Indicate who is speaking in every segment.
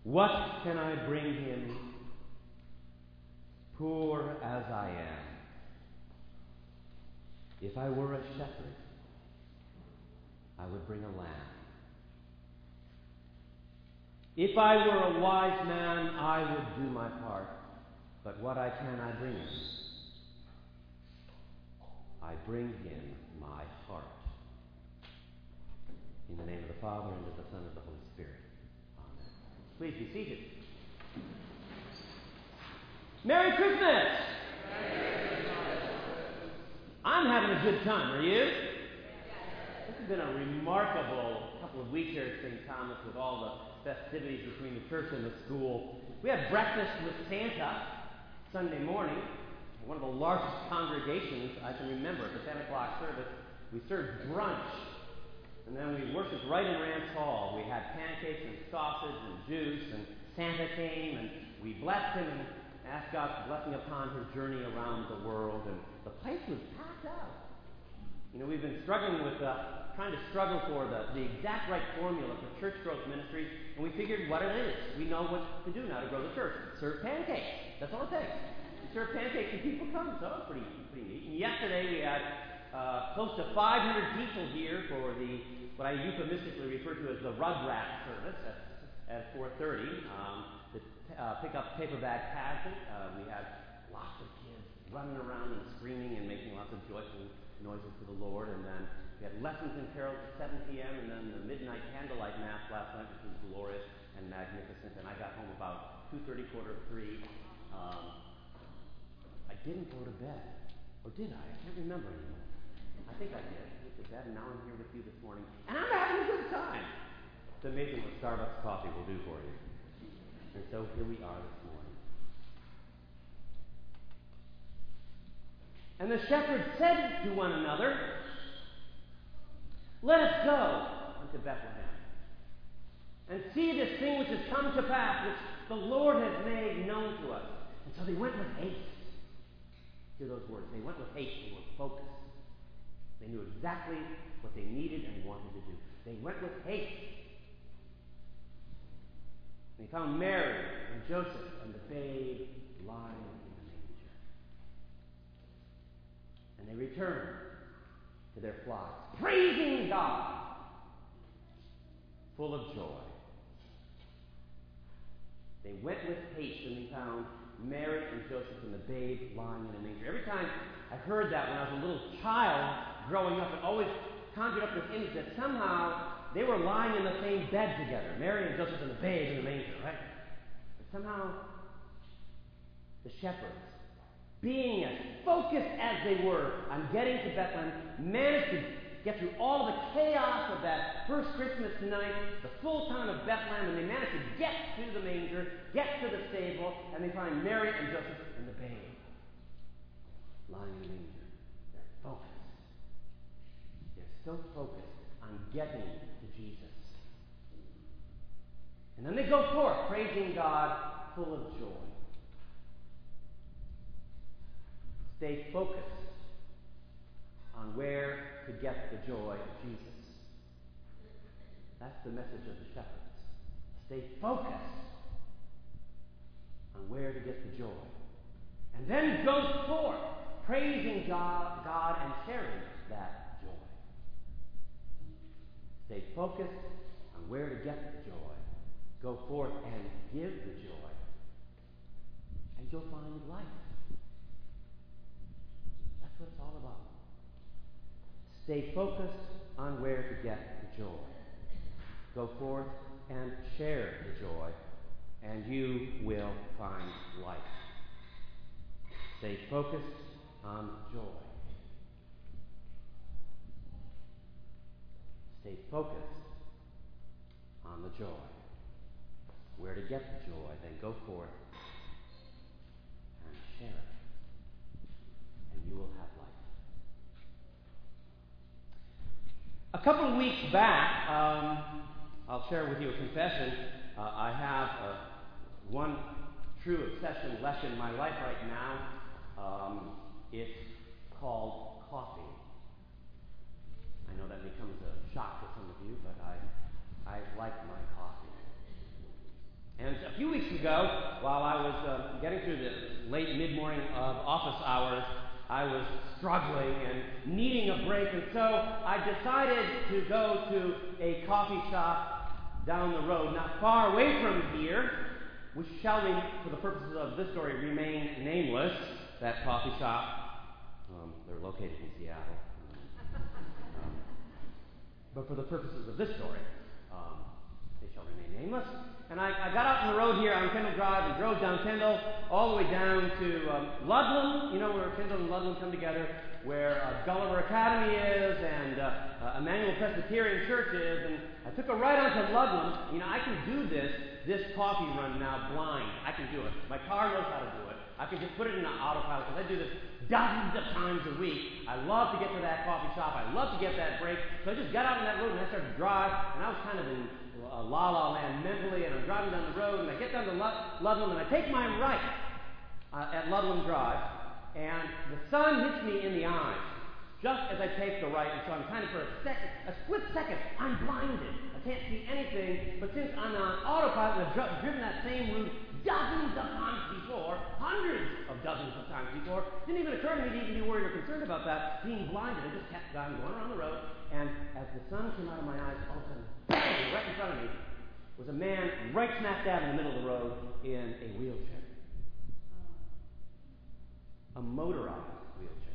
Speaker 1: What can I bring him, poor as I am? If I were a shepherd, I would bring a lamb. If I were a wise man, I would do my part. But what I can, I bring him. I bring him my heart. In the name of the Father, and of the Son, and of the Holy Spirit. Amen. Please be seated. Merry Christmas! I'm having a good time. Are you? This has been a remarkable couple of weeks here at St. Thomas with all the festivities between the church and the school. We had breakfast with Santa Sunday morning. One of the largest congregations I can remember at the 10 o'clock service. We served brunch. And then we worshiped right in Rance Hall. We had pancakes and sausage and juice, and Santa came, and we blessed him and asked God's blessing upon his journey around the world. And the place was packed out. You know, we've been struggling with trying to struggle for the exact right formula for church growth ministries, and we figured what it is. We know what to do now to grow the church. Serve pancakes. That's all it takes. You serve pancakes and people come, so it's pretty neat. And yesterday we had close to 500 people here for what I euphemistically refer to as the Rugrat service at 4:30 to pick up paper bag pageant. We had lots of kids running around and screaming and making lots of joyful noises to the Lord. And then we had lessons and carols at 7 p.m. and then the midnight candlelight mass last night, which was glorious and magnificent. And I got home about 2:30, 2:45. I didn't go to bed. Or did I? I can't remember anymore. I think I did. I went to bed, and now I'm here with you this morning. And I'm having a good time. It's amazing what Starbucks coffee will do for you. And so here we are this morning. And the shepherds said to one another, "Let us go unto Bethlehem, and see this thing which has come to pass, which the Lord has made known to us." And so they went with haste. Hear those words. They went with haste. They were focused. They knew exactly what they needed and wanted to do. They went with haste. They found Mary and Joseph and the babe lying in the manger. And they returned to their flocks, praising God, full of joy. They went with haste and they found Mary and Joseph and the babe lying in a manger. Every time I heard that when I was a little child growing up, it always conjured up this image that somehow they were lying in the same bed together, Mary and Joseph and the babe in the manger, right? But somehow the shepherds, being as focused as they were on getting to Bethlehem, managed to get through all of the chaos of that first Christmas night, the full town of Bethlehem, and they managed to get to the manger, get to the stable, and they find Mary and Joseph and the babe lying in the manger. They're focused. They're so focused on getting to Jesus. And then they go forth, praising God, full of joy. Stay focused on where to get the joy of Jesus. That's the message of the shepherds. Stay focused on where to get the joy. And then go forth, praising God and sharing that joy. Stay focused on where to get the joy. Go forth and give the joy. And you'll find life. That's what it's all about. Stay focused on where to get the joy. Go forth and share the joy, and you will find life. Stay focused on joy. Stay focused on the joy. Where to get the joy, then go forth and share it, and you will have life. A couple of weeks back, I'll share with you a confession. I have one true obsession left in my life right now. It's called coffee. I know that may come as a shock to some of you, but I like my coffee. And ago, while I was getting through the late mid-morning of office hours, I was struggling and needing a break, and so I decided to go to a coffee shop down the road, not far away from here, which shall, for the purposes of this story, remain nameless. That coffee shop, they're located in Seattle. But for the purposes of this story, they shall remain nameless. And I got out on the road here on Kendall Drive and drove down Kendall all the way down to Ludlam, you know where Kendall and Ludlam come together, where Gulliver Academy is and Emmanuel Presbyterian Church is. And I took a right onto Ludlam. You know, I can do this coffee run now blind. I can do it. My car knows how to do it. I can just put it in an autopilot because I do this dozens of times a week. I love to get to that coffee shop. I love to get that break. So I just got out on that road and I started to drive, and I was kind of in la-la land mentally, and I'm driving down the road, and I get down to Ludlam, and I take my right at Ludlam Drive, and the sun hits me in the eyes just as I take the right, and so I'm kind of for a split second, I'm blinded. I can't see anything, but since I'm on autopilot and I've driven that same route dozens of times before, hundreds of dozens of times before, it didn't even occur to me to even be worried or concerned about that, being blinded. I just kept going around the road, and as the sun came out of my eyes, all of a sudden, bang, right in front of me was a man right smack dab in the middle of the road in a wheelchair. A motorized wheelchair.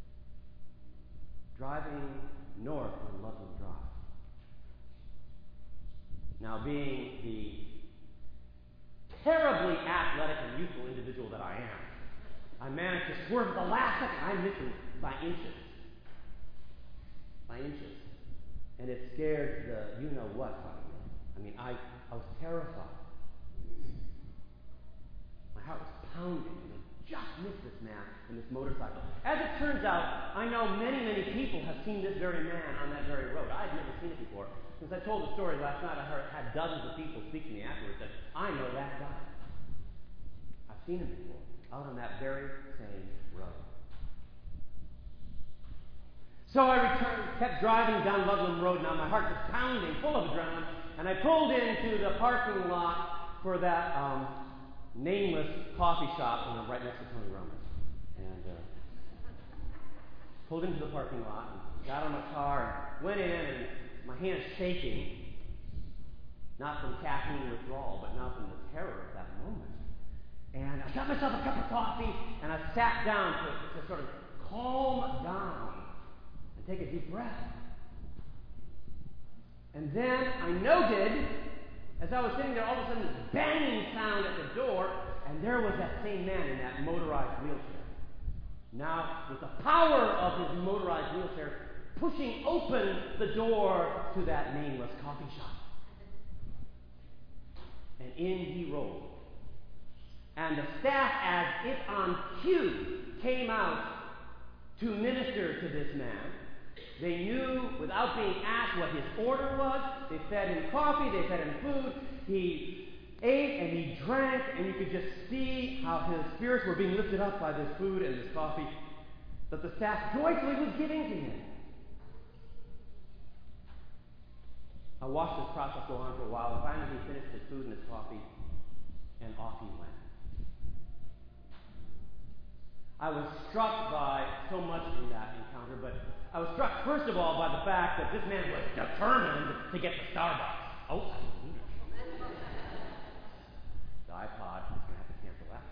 Speaker 1: Driving north on Ludlam Drive. Now, being the terribly athletic and youthful individual that I am, I managed to swerve at the last second. I missed him by inches. By inches. And it scared the you-know-what out of me. I mean, I was terrified. My heart was pounding, and I just missed this man in this motorcycle. As it turns out, I know many, many people have seen this very man on that very road. I had never seen it before. Since I told the story last night, I had dozens of people speak to me afterwards that I know that guy. I've seen him before, out on that very same road. So I kept driving down Ludlam Road. Now my heart was pounding, full of adrenaline, and I pulled into the parking lot for that nameless coffee shop, right next to Tony Roma's. And pulled into the parking lot and got on my car and went in, and my hand's shaking, not from caffeine withdrawal, but now from the terror of that moment. And I got myself a cup of coffee, and I sat down to sort of calm down and take a deep breath. And then I noted, as I was sitting there, all of a sudden this banging sound at the door, and there was that same man in that motorized wheelchair. Now, with the power of his motorized wheelchair, pushing open the door to that nameless coffee shop. And in he rolled. And the staff, as if on cue, came out to minister to this man. They knew, without being asked, what his order was. They fed him coffee, they fed him food. He ate and he drank, and you could just see how his spirits were being lifted up by this food and this coffee that the staff joyfully was giving to him. I watched this process go on for a while, and finally he finished his food and his coffee, and off he went. I was struck by so much in that encounter, but I was struck first of all by the fact that this man was determined to get to Starbucks. Oh, the iPod is going to have to cancel that.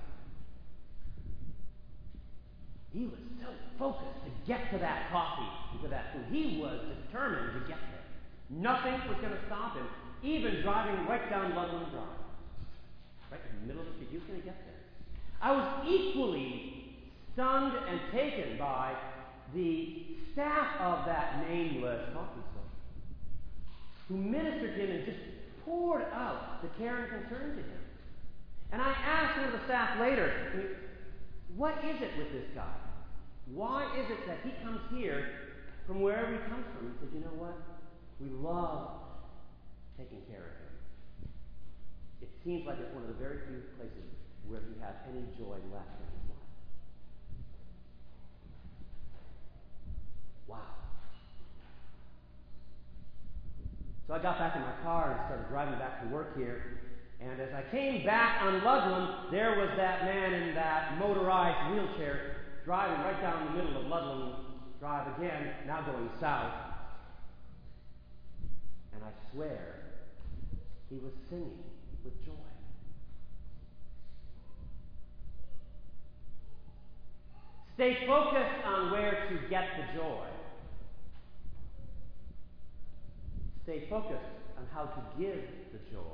Speaker 1: He was so focused to get to that coffee and to that food. He was determined to get there. Nothing was going to stop him, even driving right down Ludlam Drive. Right in the middle of the street, he was going to get there. I was equally stunned and taken by the staff of that nameless coffee store, who ministered to him and just poured out the care and concern to him. And I asked one of the staff later, what is it with this guy? Why is it that he comes here from wherever he comes from? He said, you know what? We love taking care of him. It seems like it's one of the very few places where he has any joy left in his life. Wow. So I got back in my car and started driving back to work here, And as I came back on Ludlam, there was that man in that motorized wheelchair driving right down the middle of Ludlam Drive again, now going south. And I swear, he was singing with joy. Stay focused on where to get the joy. Stay focused on how to give the joy,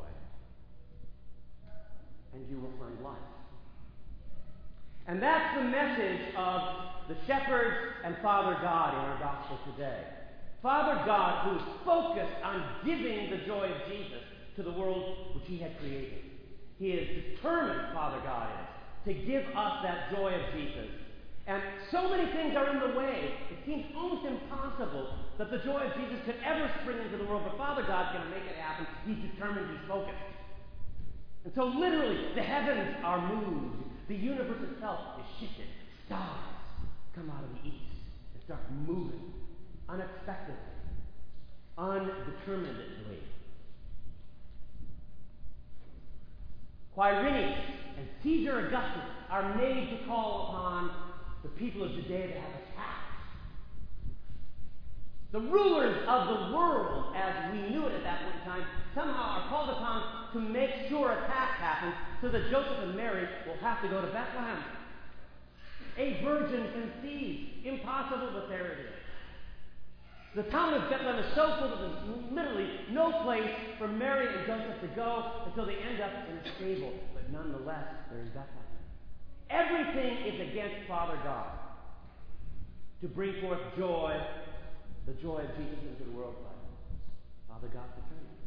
Speaker 1: and you will find life. And that's the message of the shepherds and Father God in our gospel today. Father God, who is focused on giving the joy of Jesus to the world which he had created. He is determined, Father God is, to give us that joy of Jesus. And so many things are in the way, it seems almost impossible that the joy of Jesus could ever spring into the world, but Father God's going to make it happen. He's determined, he's focused. And so literally, the heavens are moved. The universe itself is shifted. Stars come out of the east and start moving unexpectedly, undeterminedly. Quirinius and Caesar Augustus are made to call upon the people of Judea to have a tax. The rulers of the world, as we knew it at that point in time, somehow are called upon to make sure a tax happens so that Joseph and Mary will have to go to Bethlehem. A virgin conceived. Impossible, but there it is. The town of Bethlehem is so full that there's literally no place for Mary and Joseph to go until they end up in a stable. But nonetheless, they're in Bethlehem. Everything is against Father God to bring forth joy, the joy of Jesus into the world. But Father God determined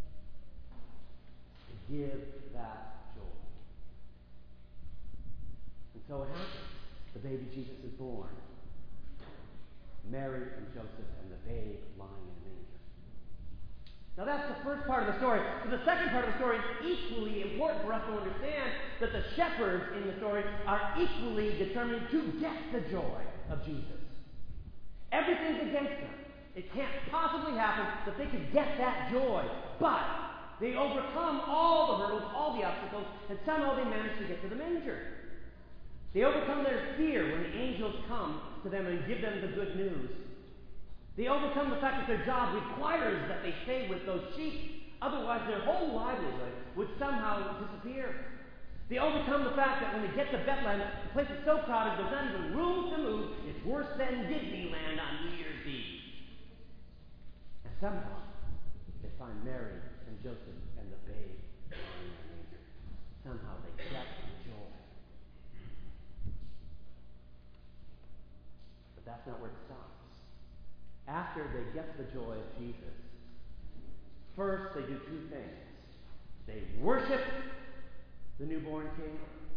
Speaker 1: to give that joy. And so it happens. The baby Jesus is born. Mary and Joseph and the babe lying in a manger. Now that's the first part of the story. So the second part of the story is equally important for us to understand that the shepherds in the story are equally determined to get the joy of Jesus. Everything's against them. It can't possibly happen that they could get that joy. But they overcome all the hurdles, all the obstacles, and somehow they manage to get to the manger. They overcome their fear when the angels come to them and give them the good news. They overcome the fact that their job requires that they stay with those sheep. Otherwise, their whole livelihood would somehow disappear. They overcome the fact that when they get to Bethlehem, the place is so crowded, there's not even room to move. It's worse than Disneyland on New Year's Eve. And somehow, they find Mary and Joseph and the babe lying in the manger. Somehow they get joy. That's not where it stops. After they get the joy of Jesus, first they do two things. They worship the newborn king,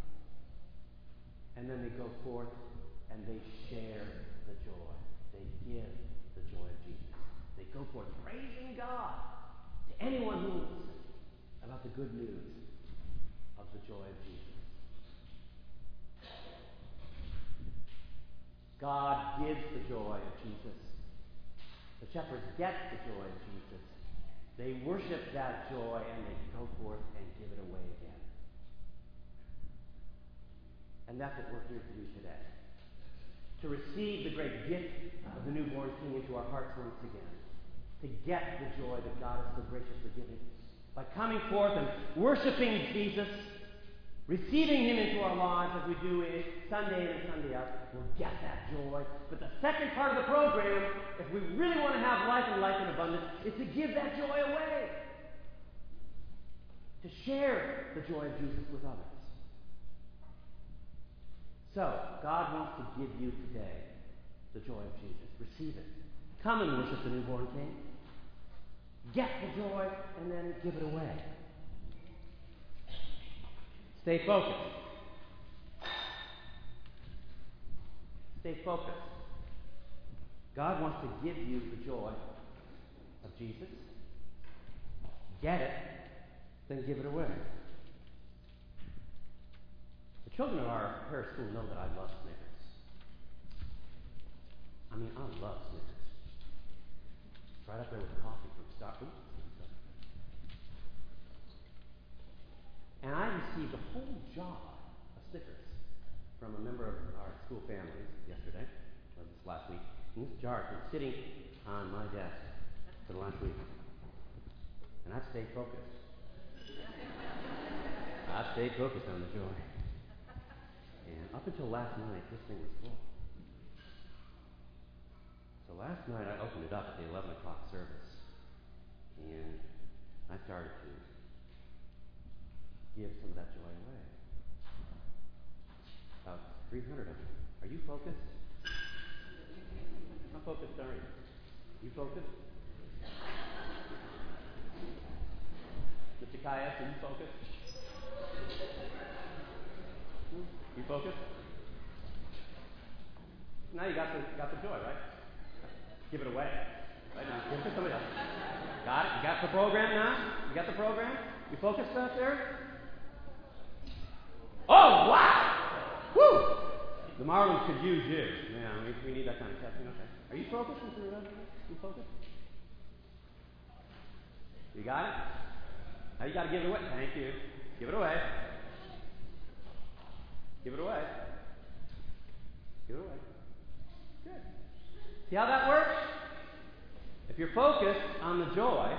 Speaker 1: and then they go forth and they share the joy. They give the joy of Jesus. They go forth praising God to anyone who will listen about the good news of the joy of Jesus. God gives the joy of Jesus. The shepherds get the joy of Jesus. They worship that joy and they go forth and give it away again. And that's what we're here to do today. To receive the great gift of the newborn King into our hearts once again. To get the joy that God is so graciously giving. By coming forth and worshiping Jesus, receiving him into our lives as we do it Sunday in and Sunday out, we'll get that joy. But the second part of the program, if we really want to have life and life in abundance, is to give that joy away. To share the joy of Jesus with others. So, God wants to give you today the joy of Jesus. Receive it. Come and worship the newborn King. Get the joy and then give it away. Stay focused. Stay focused. God wants to give you the joy of Jesus. Get it, then give it away. The children of our parish school know that I love Snickers. I mean, I love Snickers. It's right up there with coffee from Starbucks. received a whole jar of stickers from a member of our school family yesterday, or this last week. And this jar has been sitting on my desk for the last week. And I've stayed focused. I've stayed focused on the joy. And up until last night, this thing was full. So last night I opened it up at the 11 o'clock service. And I started to give some of that joy away. About 300 of them. Are you focused? How focused are you? You focused? Mr. Kayas, are you focused? You focused? Now you got the joy, right? Give it away. Right now, give it to somebody else. Got it? You got the program now? You got the program? You focused out there? Oh, wow! Woo! The Marlins could use you. Man, we need that kind of testing. Okay. Are you focused, Mr. Rudolph? You focused? You got it? Now you got to give it away. Thank you. Give it away. Give it away. Give it away. Good. See how that works? If you're focused on the joy,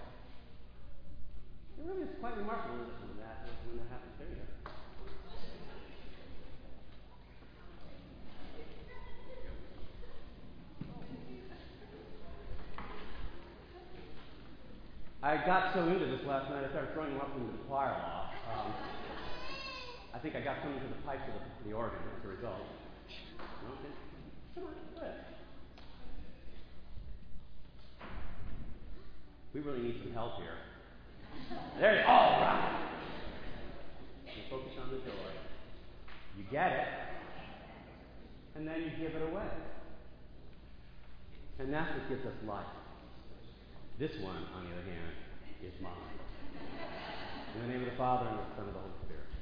Speaker 1: it really is quite remarkable when that happens. There you go. I got so into this last night, I started throwing them up into the choir loft. I think I got some into the pipes of the organ as a result. Okay. Come on, go ahead. We really need some help here. There you go. All right. You focus on the joy. You get it. And then you give it away. And that's what gives us life. This one, on the other hand, is mine. In the name of the Father, and of the Son, and of the Holy Spirit.